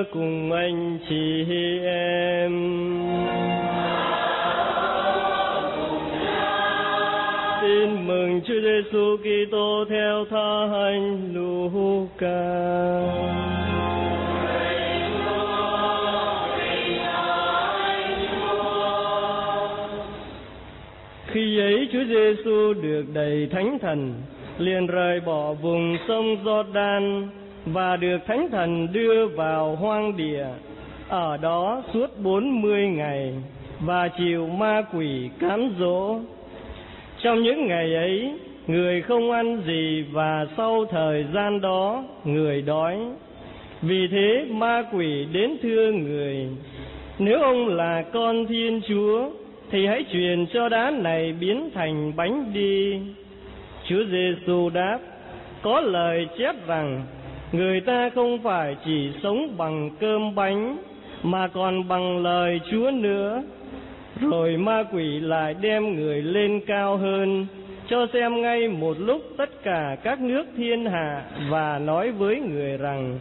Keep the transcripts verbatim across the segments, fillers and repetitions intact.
cùng anh chị em. Tin mừng Chúa Giêsu Kitô theo Thánh Luca. Khi ấy Chúa Giêsu được đầy Thánh Thần, liền rời bỏ vùng sông Giô-đan và được Thánh Thần đưa vào hoang địa. Ở đó suốt bốn mươi ngày và chịu ma quỷ cám dỗ. Trong những ngày ấy, người không ăn gì và sau thời gian đó, người đói. Vì thế ma quỷ đến thưa người: nếu ông là con Thiên Chúa, thì hãy truyền cho đá này biến thành bánh đi. Chúa Giêsu đáp: có lời chép rằng, người ta không phải chỉ sống bằng cơm bánh, mà còn bằng lời Chúa nữa. Rồi ma quỷ lại đem người lên cao hơn, cho xem ngay một lúc tất cả các nước thiên hạ, và nói với người rằng: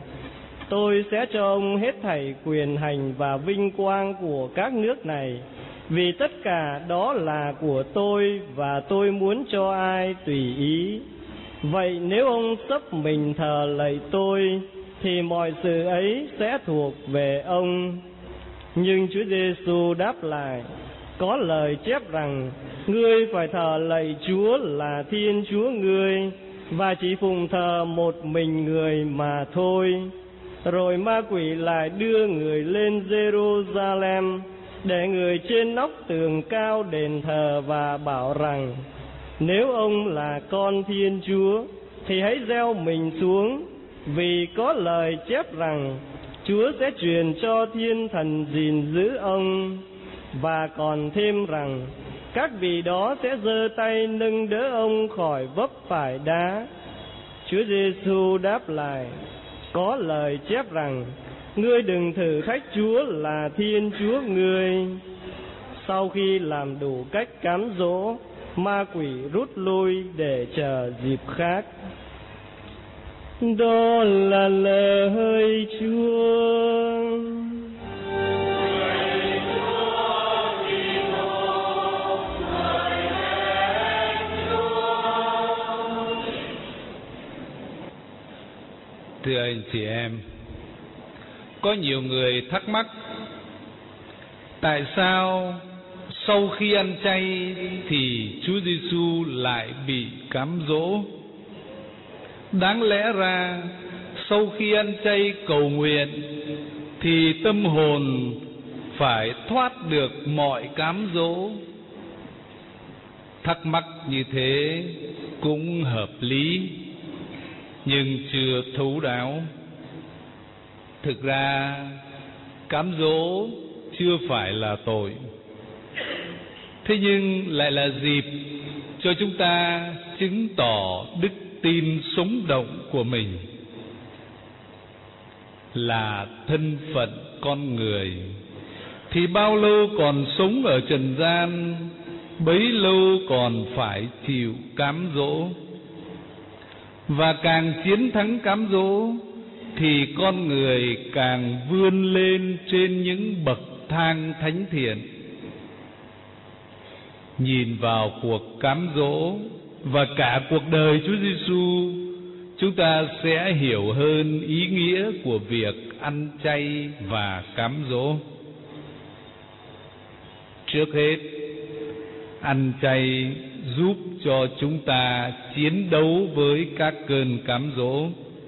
tôi sẽ cho ông hết thảy quyền hành và vinh quang của các nước này, vì tất cả đó là của tôi, và tôi muốn cho ai tùy ý. Vậy nếu ông xấp mình thờ lạy tôi, thì mọi sự ấy sẽ thuộc về ông. Nhưng Chúa Giêsu đáp lại: có lời chép rằng, ngươi phải thờ lạy Chúa là Thiên Chúa ngươi, và chỉ phụng thờ một mình người mà thôi. Rồi ma quỷ lại đưa người lên Giê-ru-sa-lem, để người trên nóc tường cao đền thờ, và bảo rằng: nếu ông là con Thiên Chúa, thì hãy gieo mình xuống, vì có lời chép rằng, Chúa sẽ truyền cho thiên thần gìn giữ ông. Và còn thêm rằng, các vị đó sẽ giơ tay nâng đỡ ông khỏi vấp phải đá. Chúa Giêsu đáp lại: có lời chép rằng, ngươi đừng thử thách Chúa là Thiên Chúa ngươi. Sau khi làm đủ cách cám dỗ, ma quỷ rút lui để chờ dịp khác. Đó là lời Chúa. Thưa anh chị em, có nhiều người thắc mắc tại sao sau khi ăn chay thì Chúa Giêsu lại bị cám dỗ. Đáng lẽ ra sau khi ăn chay cầu nguyện thì tâm hồn phải thoát được mọi cám dỗ. Thắc mắc như thế cũng hợp lý, nhưng chưa thấu đáo. Thực ra cám dỗ chưa phải là tội, thế nhưng lại là dịp cho chúng ta chứng tỏ đức tin sống động của mình, là thân phận con người. Thì bao lâu còn sống ở trần gian, bấy lâu còn phải chịu cám dỗ. Và càng chiến thắng cám dỗ thì con người càng vươn lên trên những bậc thang thánh thiện. Nhìn vào cuộc cám dỗ và cả cuộc đời Chúa Giêsu, chúng ta sẽ hiểu hơn ý nghĩa của việc ăn chay và cám dỗ. Trước hết, ăn chay giúp cho chúng ta chiến đấu với các cơn cám dỗ.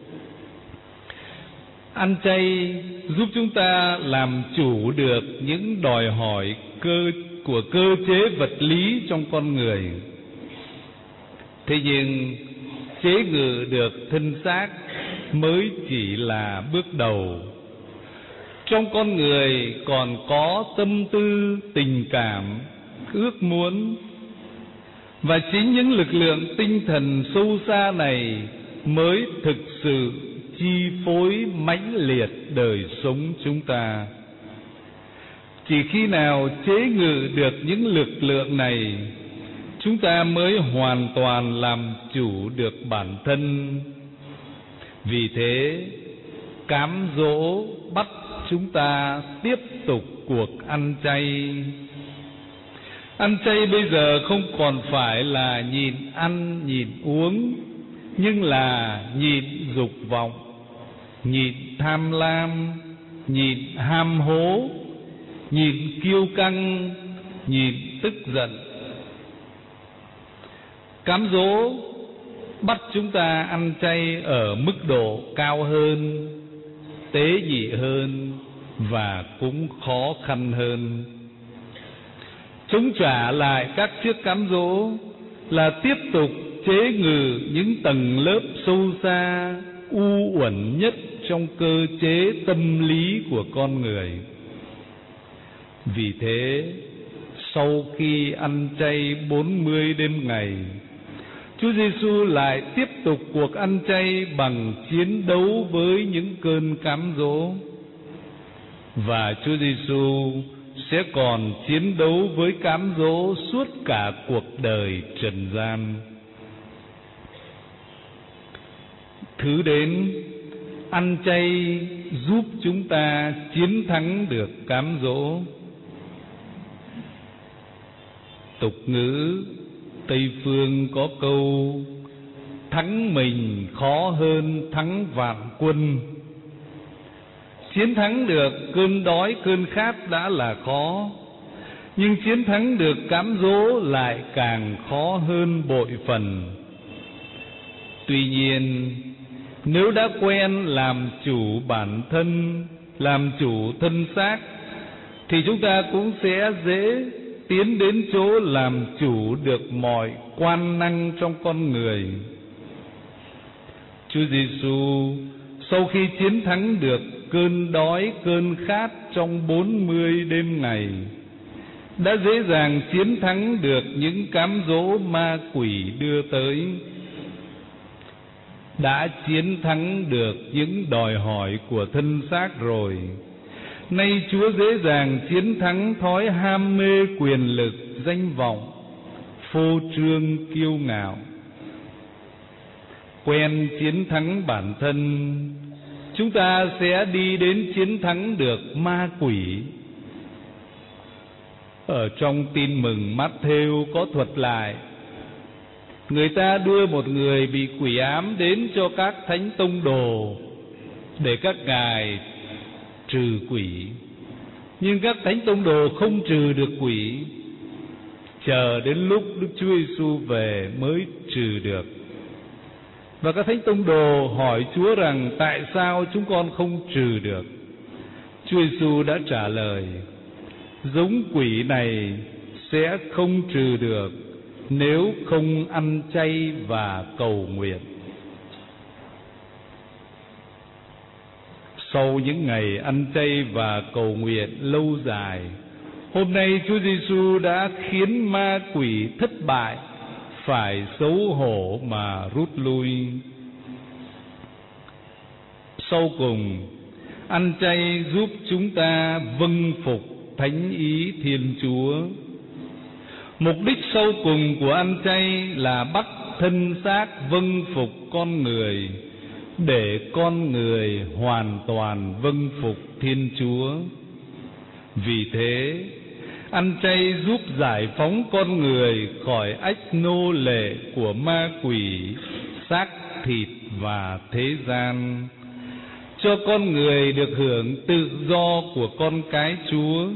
Ăn chay giúp chúng ta làm chủ được những đòi hỏi cơ của cơ chế vật lý trong con người. Thế nhưng chế ngự được thân xác mới chỉ là bước đầu. Trong con người còn có tâm tư, tình cảm, ước muốn, và chính những lực lượng tinh thần sâu xa này mới thực sự chi phối mãnh liệt đời sống chúng ta. Chỉ khi nào chế ngự được những lực lượng này, chúng ta mới hoàn toàn làm chủ được bản thân. Vì thế, cám dỗ bắt chúng ta tiếp tục cuộc ăn chay. Ăn chay bây giờ không còn phải là nhịn ăn, nhịn uống, nhưng là nhịn dục vọng, nhịn tham lam, nhịn ham hố, nhịn kiêu căng, nhịn tức giận. Cám dỗ bắt chúng ta ăn chay ở mức độ cao hơn, tế nhị hơn và cũng khó khăn hơn. Chống trả lại các chiếc cám dỗ là tiếp tục chế ngự những tầng lớp sâu xa, u uẩn nhất trong cơ chế tâm lý của con người. Vì thế, sau khi ăn chay bốn mươi đêm ngày, Chúa Giêsu lại tiếp tục cuộc ăn chay bằng chiến đấu với những cơn cám dỗ. Và Chúa Giêsu sẽ còn chiến đấu với cám dỗ suốt cả cuộc đời trần gian. Thứ đến, ăn chay giúp chúng ta chiến thắng được cám dỗ. Tục ngữ Tây phương có câu thắng mình khó hơn thắng vạn quân. Chiến thắng được cơn đói cơn khát đã là khó, nhưng chiến thắng được cám dỗ lại càng khó hơn bội phần. Tuy nhiên, nếu đã quen làm chủ bản thân, làm chủ thân xác, thì chúng ta cũng sẽ dễ tiến đến chỗ làm chủ được mọi quan năng trong con người. Chúa Giêsu sau khi chiến thắng được cơn đói cơn khát trong bốn mươi đêm ngày, đã dễ dàng chiến thắng được những cám dỗ ma quỷ đưa tới, đã chiến thắng được những đòi hỏi của thân xác rồi. Nay Chúa dễ dàng chiến thắng thói ham mê quyền lực, danh vọng, phô trương kiêu ngạo. Quen chiến thắng bản thân, chúng ta sẽ đi đến chiến thắng được ma quỷ. Ở trong Tin mừng Mát-thêu có thuật lại, người ta đưa một người bị quỷ ám đến cho các thánh tông đồ để các ngài trừ quỷ. Nhưng các thánh tông đồ không trừ được quỷ, chờ đến lúc Đức Chúa Giêsu về mới trừ được. Và các thánh tông đồ hỏi Chúa rằng tại sao chúng con không trừ được? Chúa Giêsu đã trả lời: giống quỷ này sẽ không trừ được nếu không ăn chay và cầu nguyện. Sau những ngày ăn chay và cầu nguyện lâu dài, hôm nay Chúa Giêsu đã khiến ma quỷ thất bại, phải xấu hổ mà rút lui. Sau cùng, ăn chay giúp chúng ta vâng phục thánh ý Thiên Chúa. Mục đích sau cùng của ăn chay là bắt thân xác vâng phục con người, để con người hoàn toàn vâng phục Thiên Chúa. Vì thế, ăn chay giúp giải phóng con người khỏi ách nô lệ của ma quỷ, xác thịt và thế gian, cho con người được hưởng tự do của con cái Chúa.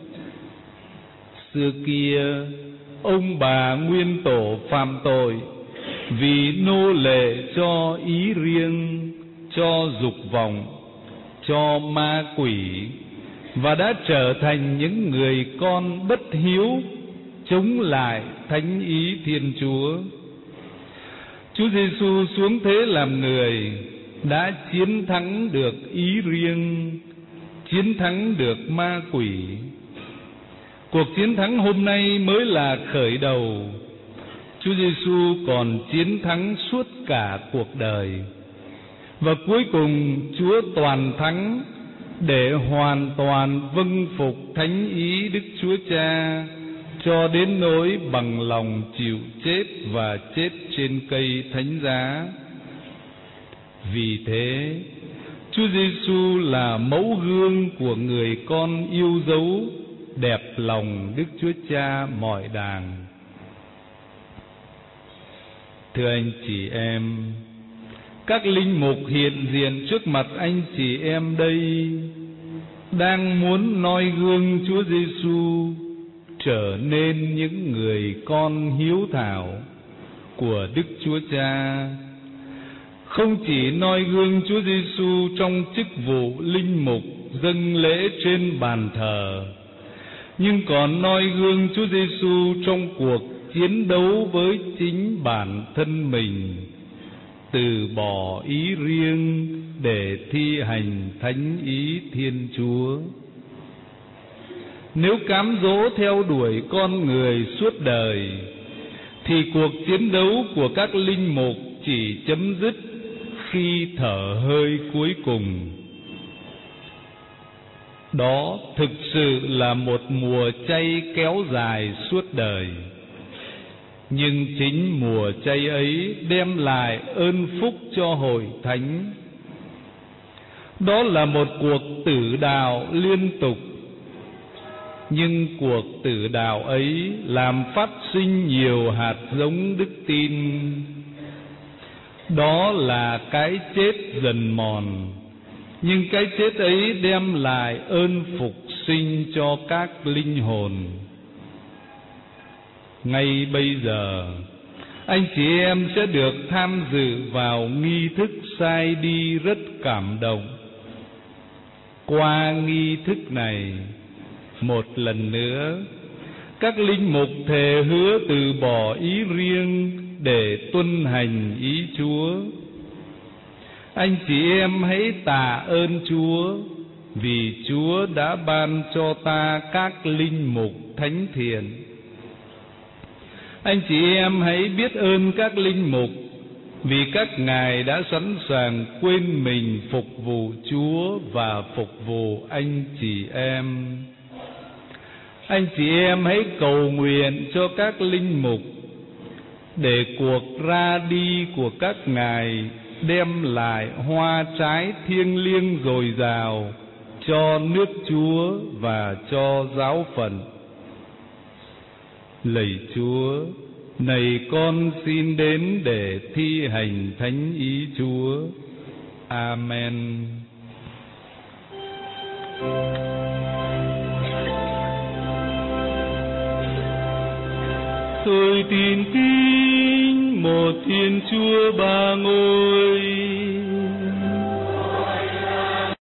Xưa kia, ông bà nguyên tổ phạm tội vì nô lệ cho ý riêng, cho dục vọng, cho ma quỷ, và đã trở thành những người con bất hiếu, chống lại thánh ý Thiên Chúa. Chúa Giêsu xuống thế làm người, đã chiến thắng được ý riêng, chiến thắng được ma quỷ. Cuộc chiến thắng hôm nay mới là khởi đầu. Chúa Giêsu còn chiến thắng suốt cả cuộc đời. Và cuối cùng Chúa toàn thắng để hoàn toàn vâng phục thánh ý Đức Chúa Cha, cho đến nỗi bằng lòng chịu chết và chết trên cây thánh giá. Vì thế, Chúa Giêsu là mẫu gương của người con yêu dấu, đẹp lòng Đức Chúa Cha mọi đàng. Thưa anh chị em, các linh mục hiện diện trước mặt anh chị em đây đang muốn noi gương Chúa Giêsu trở nên những người con hiếu thảo của Đức Chúa Cha, không chỉ noi gương Chúa Giêsu trong chức vụ linh mục dâng lễ trên bàn thờ, nhưng còn noi gương Chúa Giêsu trong cuộc chiến đấu với chính bản thân mình, từ bỏ ý riêng để thi hành thánh ý Thiên Chúa. Nếu cám dỗ theo đuổi con người suốt đời, thì cuộc chiến đấu của các linh mục chỉ chấm dứt khi thở hơi cuối cùng. Đó thực sự là một mùa chay kéo dài suốt đời, nhưng chính mùa chay ấy đem lại ơn phúc cho hội thánh. Đó là một cuộc tử đạo liên tục, nhưng cuộc tử đạo ấy làm phát sinh nhiều hạt giống đức tin. Đó là cái chết dần mòn, nhưng cái chết ấy đem lại ơn phục sinh cho các linh hồn. Ngay bây giờ, anh chị em sẽ được tham dự vào nghi thức sai đi rất cảm động. Qua nghi thức này, một lần nữa, các linh mục thề hứa từ bỏ ý riêng để tuân hành ý Chúa. Anh chị em hãy tạ ơn Chúa, vì Chúa đã ban cho ta các linh mục thánh thiện. Anh chị em hãy biết ơn các linh mục, vì các ngài đã sẵn sàng quên mình phục vụ Chúa và phục vụ anh chị em. Anh chị em hãy cầu nguyện cho các linh mục, để cuộc ra đi của các ngài đem lại hoa trái thiêng liêng dồi dào cho nước Chúa và cho giáo phận. Lạy Chúa, này con xin đến để thi hành thánh ý Chúa. Amen. Tôi tin kính một Thiên Chúa ba ngôi,